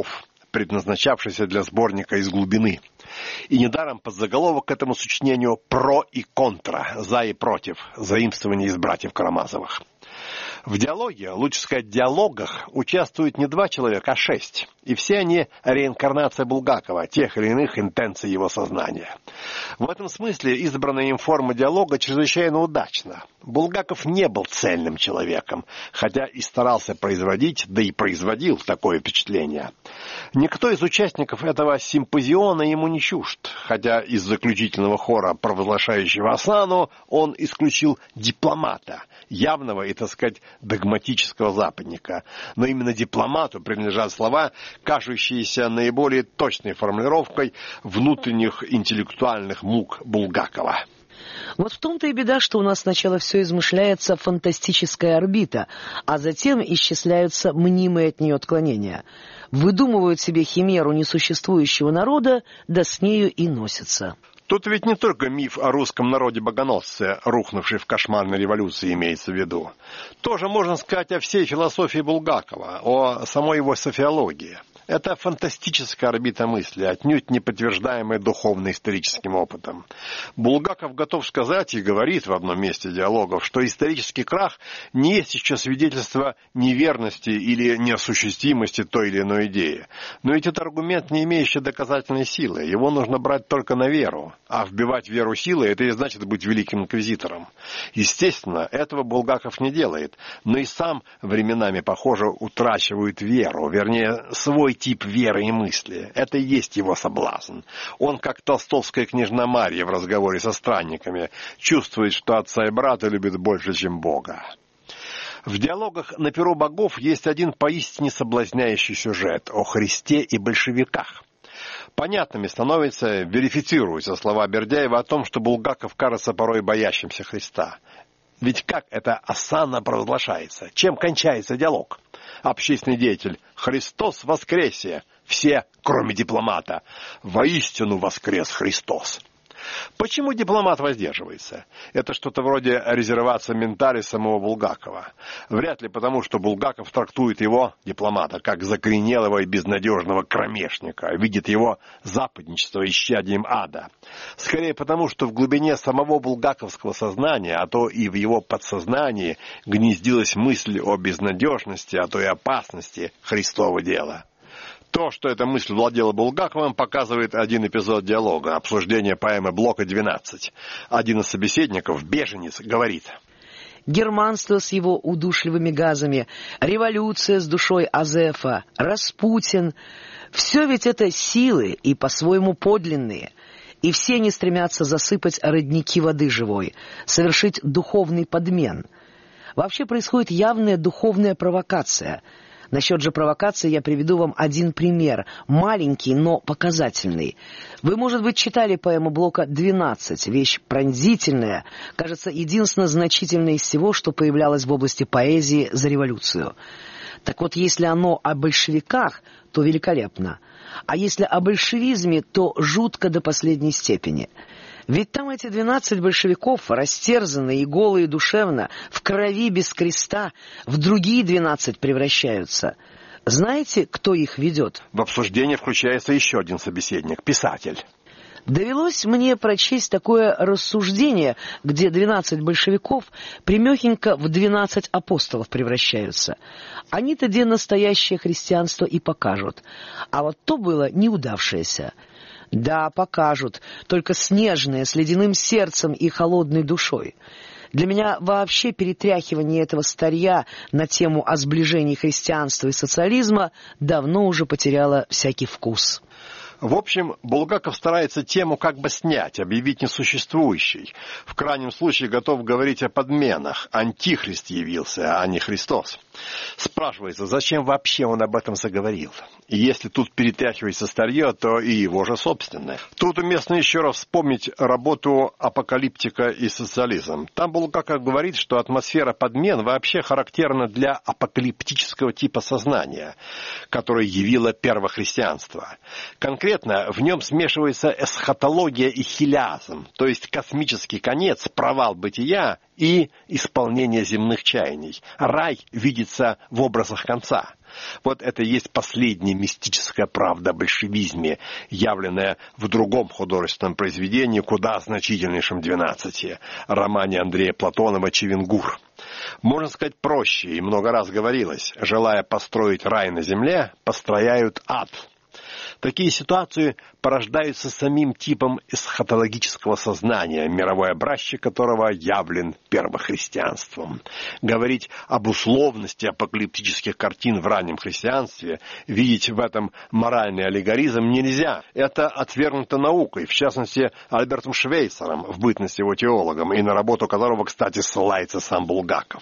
предназначавшийся для сборника «Из глубины». И недаром подзаголовок к этому сочинению «Про и контра», «За и против», заимствование из братьев Карамазовых. В диалоге, лучше сказать диалогах, участвуют не два человека, а шесть. И все они реинкарнация Булгакова, тех или иных интенций его сознания. В этом смысле избранная им форма диалога чрезвычайно удачна. Булгаков не был цельным человеком, хотя и старался производить, да и производил такое впечатление. Никто из участников этого симпозиона ему не чужд, хотя из заключительного хора, провозглашающего осану, он исключил дипломата, явного и, так сказать, догматического западника. Но именно дипломату принадлежат слова, кажущиеся наиболее точной формулировкой внутренних интеллектуальных мук Булгакова. Вот в том-то и беда, что у нас сначала все измышляется фантастическая орбита, а затем исчисляются мнимые от нее отклонения. Выдумывают себе химеру несуществующего народа, да с нею и носятся. Тут ведь не только миф о русском народе-богоносце, рухнувший в кошмарной революции, имеется в виду. Тоже можно сказать о всей философии Булгакова, о самой его софиологии. Это фантастическая орбита мысли, отнюдь не подтверждаемая духовно-историческим опытом. Булгаков готов сказать и говорит в одном месте диалогов, что исторический крах не есть еще свидетельство неверности или неосуществимости той или иной идеи. Но ведь это аргумент, не имеющий доказательной силы. Его нужно брать только на веру. А вбивать веру силой — это и значит быть великим инквизитором. Естественно, этого Булгаков не делает, но и сам временами, похоже, утрачивает веру, вернее, свой тип веры и мысли. Это и есть его соблазн. Он, как толстовская княжна Марья в разговоре со странниками, чувствует, что отца и брата любит больше, чем Бога. В диалогах «На перу богов» есть один поистине соблазняющий сюжет о Христе и большевиках. Понятными становятся, верифицируются слова Бердяева о том, что Булгаков кажется порой боящимся Христа. Ведь как это осанно провозглашается? Чем кончается диалог? Общественный деятель: «Христос воскресе!» Все, кроме дипломата: «Воистину воскрес Христос!» Почему дипломат воздерживается? Это что-то вроде резервации ментали самого Булгакова. Вряд ли потому, что Булгаков трактует его, дипломата, как закоренелого и безнадежного кромешника, видит его западничество исчадием ада. Скорее потому, что в глубине самого булгаковского сознания, а то и в его подсознании, гнездилась мысль о безнадежности, а то и опасности Христова дела. То, что эта мысль владела Булгаковым, показывает один эпизод диалога, обсуждение поэмы Блока двенадцать. Один из собеседников, беженец, говорит: «Германство с его удушливыми газами, революция с душой Азефа, Распутин — все ведь это силы и по-своему подлинные. И все они стремятся засыпать родники воды живой, совершить духовный подмен. Вообще происходит явная духовная провокация». Насчет же провокации я приведу вам один пример, маленький, но показательный. Вы, может быть, читали поэму Блока двенадцать, вещь пронзительная, кажется, единственно значительная из всего, что появлялось в области поэзии за революцию. Так вот, если оно о большевиках, то великолепно, а если о большевизме, то жутко до последней степени. Ведь там эти двенадцать большевиков, растерзанные и голые душевно, в крови без креста, в другие двенадцать превращаются. Знаете, кто их ведет? В обсуждение включается еще один собеседник, писатель. Довелось мне прочесть такое рассуждение, где двенадцать большевиков прямехенько в двенадцать апостолов превращаются. Они-то где настоящее христианство и покажут, а вот то было неудавшееся. Да, покажут, только снежные, с ледяным сердцем и холодной душой. Для меня вообще перетряхивание этого старья на тему о сближении христианства и социализма давно уже потеряло всякий вкус. В общем, Булгаков старается тему как бы снять, объявить несуществующей. В крайнем случае готов говорить о подменах. Антихрист явился, а не Христос. Спрашивается, зачем вообще он об этом заговорил? И если тут перетряхивается старье, то и его же собственное. Тут уместно еще раз вспомнить работу «Апокалиптика и социализм». Там Булгаков говорит, что атмосфера подмен вообще характерна для апокалиптического типа сознания, которое явило первохристианство. Конкретно в нем смешивается эсхатология и хилиазм, то есть космический конец, провал бытия и исполнение земных чаяний. Рай видится в образах конца. Вот это и есть последняя мистическая правда о большевизме, явленная в другом художественном произведении, куда значительнейшем двенадцати, романе Андрея Платонова «Чевенгур». Можно сказать проще, и много раз говорилось, желая построить рай на земле, построяют ад. Такие ситуации порождаются самим типом эсхатологического сознания, мировой образчик которого явлен первохристианством. Говорить об условности апокалиптических картин в раннем христианстве, видеть в этом моральный аллегоризм нельзя. Это отвергнуто наукой, в частности, Альбертом Швейцером, в бытность его теологом, и на работу которого, кстати, ссылается сам Булгаков.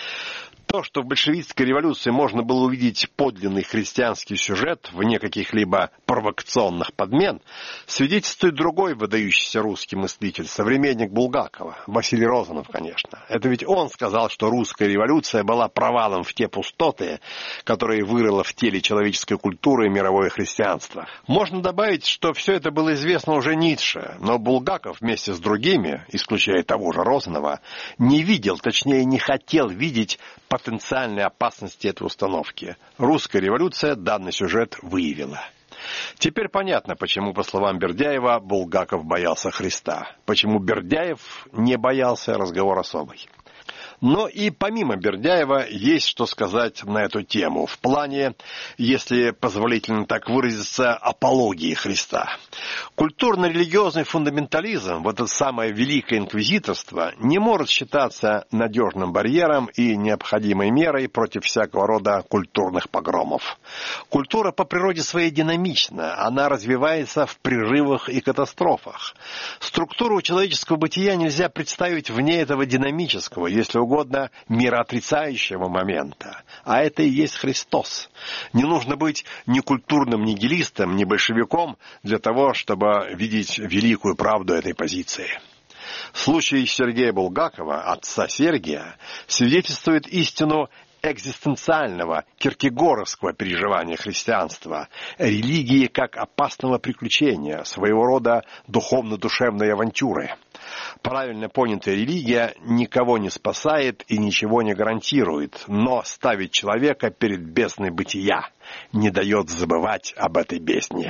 То, что в большевистской революции можно было увидеть подлинный христианский сюжет вне каких-либо провокационных подмен, свидетельствует другой выдающийся русский мыслитель, современник Булгакова, Василий Розанов, конечно. Это ведь он сказал, что русская революция была провалом в те пустоты, которые вырыло в теле человеческой культуры мировое христианство. Можно добавить, что все это было известно уже Ницше, но Булгаков вместе с другими, исключая того же Розанова, не видел, точнее не хотел видеть потенциальной опасности этой установки. Русская революция данный сюжет выявила. Теперь понятно, почему, по словам Бердяева, Булгаков боялся Христа. Почему Бердяев не боялся, разговор особый. Но и помимо Бердяева есть что сказать на эту тему в плане, если позволительно так выразиться, апологии Христа. Культурно-религиозный фундаментализм, вот это самое великое инквизиторство, не может считаться надежным барьером и необходимой мерой против всякого рода культурных погромов. Культура по природе своей динамична, она развивается в прерывах и катастрофах. Структуру человеческого бытия нельзя представить вне этого динамического, если угодно, мироотрицающего момента. А это и есть Христос. Не нужно быть ни культурным нигилистом, ни большевиком для того, чтобы видеть великую правду этой позиции. Случай Сергея Булгакова, отца Сергия, свидетельствует истину экзистенциального, киркегоровского переживания христианства, религии как опасного приключения, своего рода духовно-душевной авантюры. Правильно понятая религия никого не спасает и ничего не гарантирует, но ставит человека перед бездной бытия, не дает забывать об этой бездне.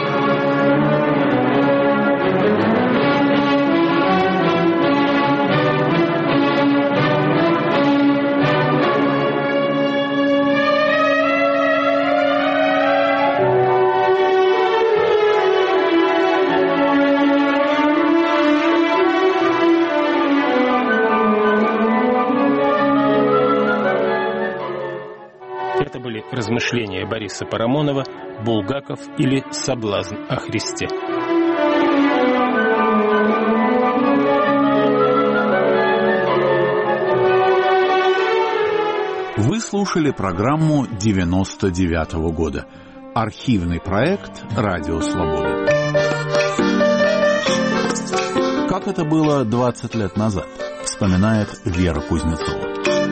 Это были размышления Бориса Парамонова «Булгаков или соблазн о Христе». Вы слушали программу девяносто девятого года. Архивный проект «Радио Свобода». Как это было двадцать лет назад, вспоминает Вера Кузнецова.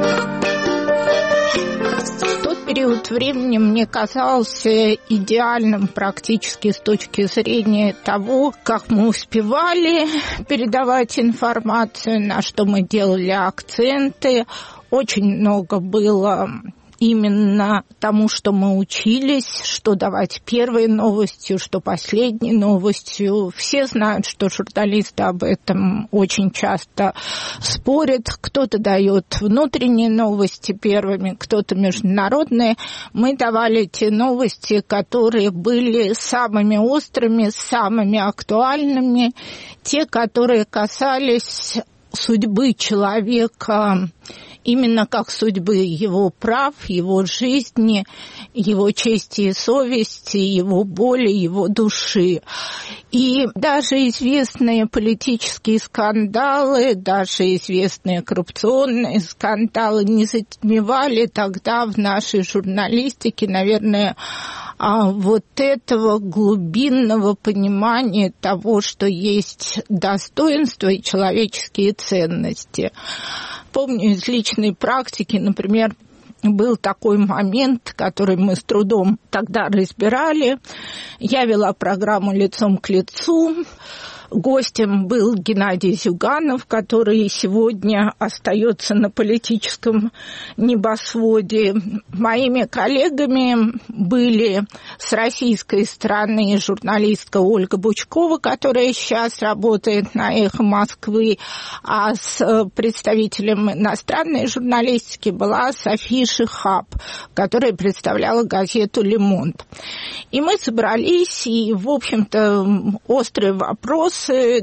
Период времени мне казался идеальным практически с точки зрения того, как мы успевали передавать информацию, на что мы делали акценты. Очень много было именно тому, что мы учились, что давать первой новостью, что последней новостью. Все знают, что журналисты об этом очень часто спорят. Кто-то дает внутренние новости первыми, кто-то международные. Мы давали те новости, которые были самыми острыми, самыми актуальными, те, которые касались судьбы человека, именно как судьбы его прав, его жизни, его чести и совести, его боли, его души. И даже известные политические скандалы, даже известные коррупционные скандалы не затмевали тогда в нашей журналистике, наверное, вот этого глубинного понимания того, что есть достоинство и человеческие ценности. Помню из личной практики, например, был такой момент, который мы с трудом тогда разбирали. Я вела программу «Лицом к лицу». Гостем был Геннадий Зюганов, который сегодня остается на политическом небосводе. Моими коллегами были с российской стороны журналистка Ольга Бучкова, которая сейчас работает на «Эхо Москвы», а с представителем иностранной журналистики была София Шихаб, которая представляла газету «Le Monde». И мы собрались, и, в общем-то, острые вопросы,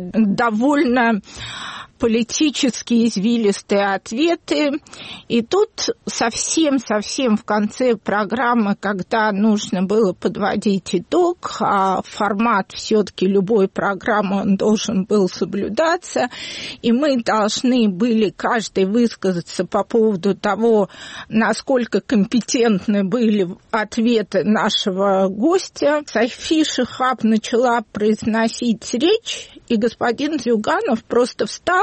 довольно политические извилистые ответы. И тут совсем-совсем в конце программы, когда нужно было подводить итог, а формат все-таки любой программы он должен был соблюдаться, и мы должны были каждый высказаться по поводу того, насколько компетентны были ответы нашего гостя. София Шихаб начала произносить речь, и господин Зюганов просто встал,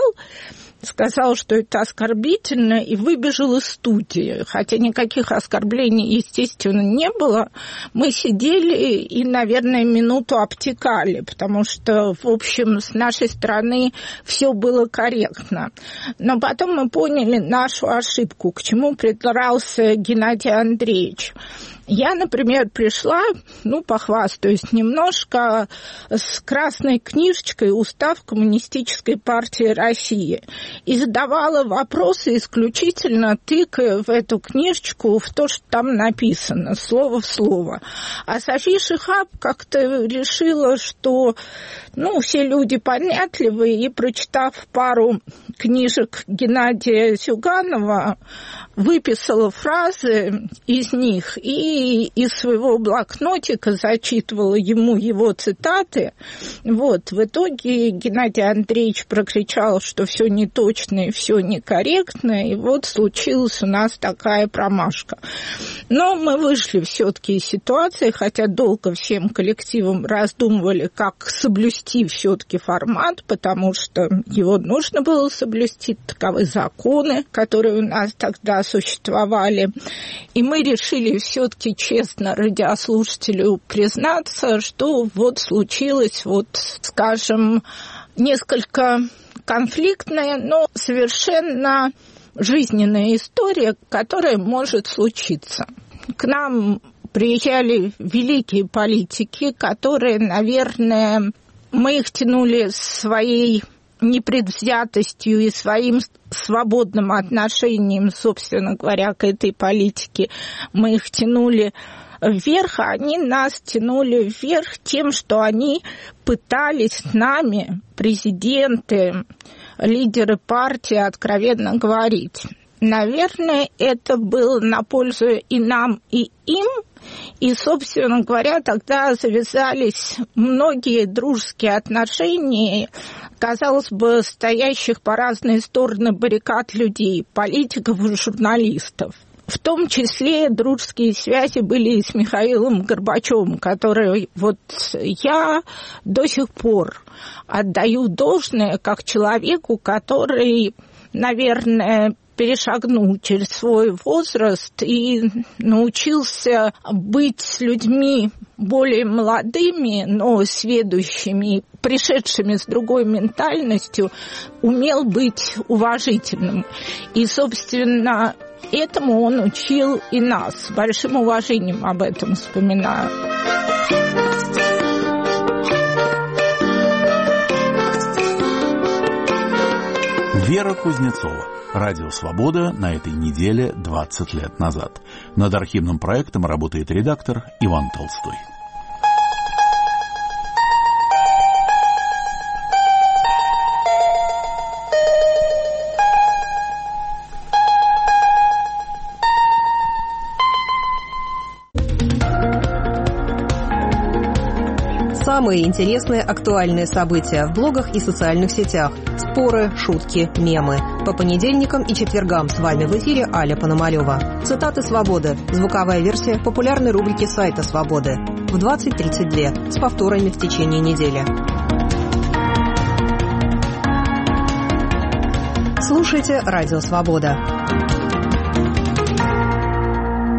сказал, что это оскорбительно, и выбежал из студии. Хотя никаких оскорблений, естественно, не было. Мы сидели и, наверное, минуту обтекали, потому что, в общем, с нашей стороны все было корректно. Но потом мы поняли нашу ошибку, к чему придрался Геннадий Андреевич. Я, например, пришла, ну, похвастаюсь немножко, с красной книжечкой «Устав Коммунистической партии России» и задавала вопросы исключительно тыкая в эту книжечку в то, что там написано, слово в слово. А София Шихаб как-то решила, что, ну, все люди понятливые, и, прочитав пару книжек Геннадия Зюганова, выписала фразы из них и из своего блокнотика зачитывала ему его цитаты. Вот. В итоге Геннадий Андреевич прокричал, что все неточно и все некорректно, и вот случилась у нас такая промашка. Но мы вышли все-таки из ситуации, хотя долго всем коллективом раздумывали, как соблюсти все-таки формат, потому что его нужно было соблюсти, таковы законы, которые у нас тогда существовали. И мы решили все-таки честно радиослушателю признаться, что вот случилось, вот, скажем, несколько конфликтная, но совершенно жизненная история, которая может случиться. К нам приезжали великие политики, которые, наверное, мы их тянули своей непредвзятостью и своим свободным отношением, собственно говоря, к этой политике. Мы их тянули вверх, а они нас тянули вверх тем, что они пытались с нами, президенты, лидеры партии, откровенно говорить. Наверное, это было на пользу и нам, и им. И, собственно говоря, тогда завязались многие дружеские отношения, казалось бы, стоящих по разные стороны баррикад людей, политиков и журналистов. В том числе дружеские связи были и с Михаилом Горбачевым, который вот я до сих пор отдаю должное как человеку, который, наверное, перешагнул через свой возраст и научился быть с людьми более молодыми, но сведущими, пришедшими с другой ментальностью, умел быть уважительным. И, собственно, этому он учил и нас. С большим уважением об этом вспоминаю. Вера Кузнецова. Радио «Свобода» на этой неделе двадцать лет назад. Над архивным проектом работает редактор Иван Толстой. Самые интересные актуальные события в блогах и социальных сетях. Споры, шутки, мемы. По понедельникам и четвергам с вами в эфире Аля Пономарёва. Цитаты «Свободы». Звуковая версия популярной рубрики сайта «Свободы». В двадцать тридцать два с повторами в течение недели. Слушайте «Радио Свобода».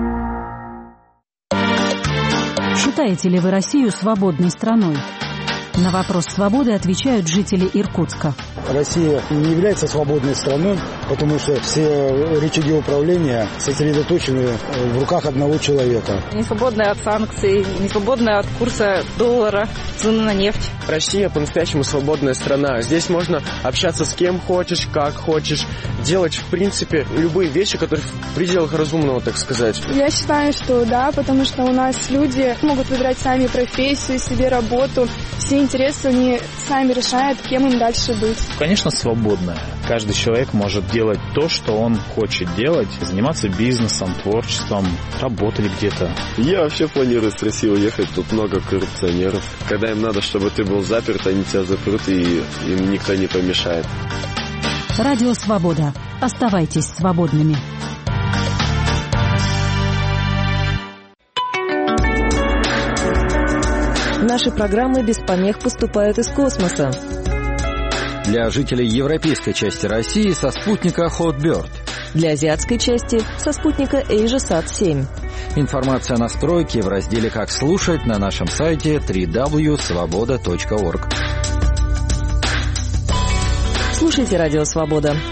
Считаете ли вы Россию свободной страной? На вопрос свободы отвечают жители Иркутска. Россия не является свободной страной, потому что все рычаги управления сосредоточены в руках одного человека. Не свободная от санкций, не свободная от курса доллара, цены на нефть. Россия по-настоящему свободная страна. Здесь можно общаться с кем хочешь, как хочешь, делать, в принципе, любые вещи, которые в пределах разумного, так сказать. Я считаю, что да, потому что у нас люди могут выбирать сами профессию, себе работу. Все интересы они сами решают, кем им дальше быть. Конечно, свободная. Каждый человек может делать то, что он хочет делать, заниматься бизнесом, творчеством, работать где-то. Я вообще планирую с России уехать, тут много коррупционеров. Когда им надо, чтобы ты был заперт, они тебя запрут, и им никто не помешает. Радио «Свобода». Оставайтесь свободными. Наши программы без помех поступают из космоса. Для жителей европейской части России со спутника Hotbird. Для азиатской части со спутника AsiaSat семь. Информация о настройке в разделе «Как слушать» на нашем сайте дабл-ю дабл ю дабл ю точка свобода точка орг. Слушайте «Радио Свобода».